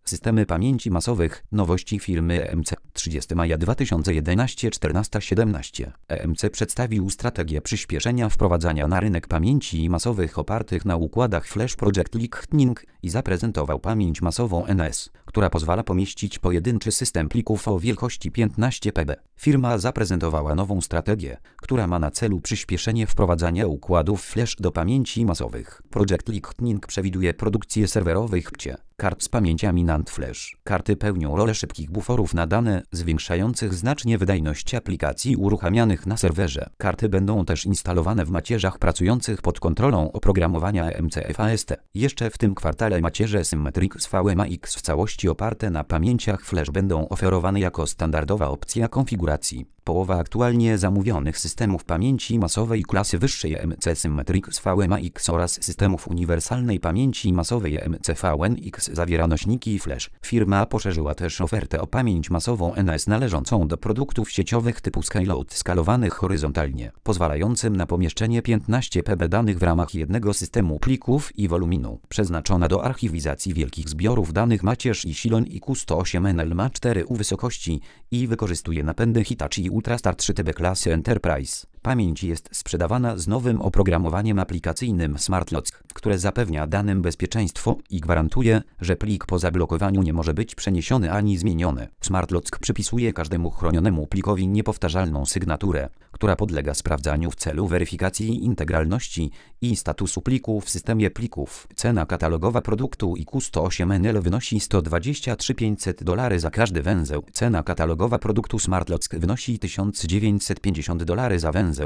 Systemy pamięci masowych. Nowości firmy EMC. 30 maja 2011 14:17. EMC przedstawił strategię przyspieszenia wprowadzania na rynek pamięci masowych opartych na układach Flash Project Lightning i zaprezentował pamięć masową NS, która pozwala pomieścić pojedynczy system plików o wielkości 15 PB. Firma zaprezentowała nową strategię, która ma na celu przyspieszenie wprowadzania układów Flash do pamięci masowych. Project Lightning przewiduje produkcję serwerowych kart z pamięciami NAND Flash. Karty pełnią rolę szybkich buforów na dane, zwiększających znacznie wydajność aplikacji uruchamianych na serwerze. Karty będą też instalowane w macierzach pracujących pod kontrolą oprogramowania EMC FAST. Jeszcze w tym kwartale macierze Symmetrix VMAX w całości oparte na pamięciach Flash będą oferowane jako standardowa opcja konfiguracji. Połowa aktualnie zamówionych systemów pamięci masowej klasy wyższej EMC Symmetrix VMAX oraz systemów uniwersalnej pamięci masowej EMC VNX zawiera nośniki Flash. Firma poszerzyła też ofertę o pamięć masową NS należącą do produktów sieciowych typu Skyload skalowanych horyzontalnie, pozwalającym na pomieszczenie 15 PB danych w ramach jednego systemu plików i woluminu. Przeznaczona do archiwizacji wielkich zbiorów danych macierz i Silon IQ108NL ma 4U wysokości i wykorzystuje napędy Hitachi Ultrastar 3TB klasy Enterprise. Pamięć jest sprzedawana z nowym oprogramowaniem aplikacyjnym SmartLock, które zapewnia danym bezpieczeństwo i gwarantuje, że plik po zablokowaniu nie może być przeniesiony ani zmieniony. SmartLock przypisuje każdemu chronionemu plikowi niepowtarzalną sygnaturę, która podlega sprawdzaniu w celu weryfikacji integralności i statusu pliku w systemie plików. Cena katalogowa produktu IQ108NL wynosi $123,500 za każdy węzeł. Cena katalogowa produktu SmartLock wynosi $1950 za węzeł.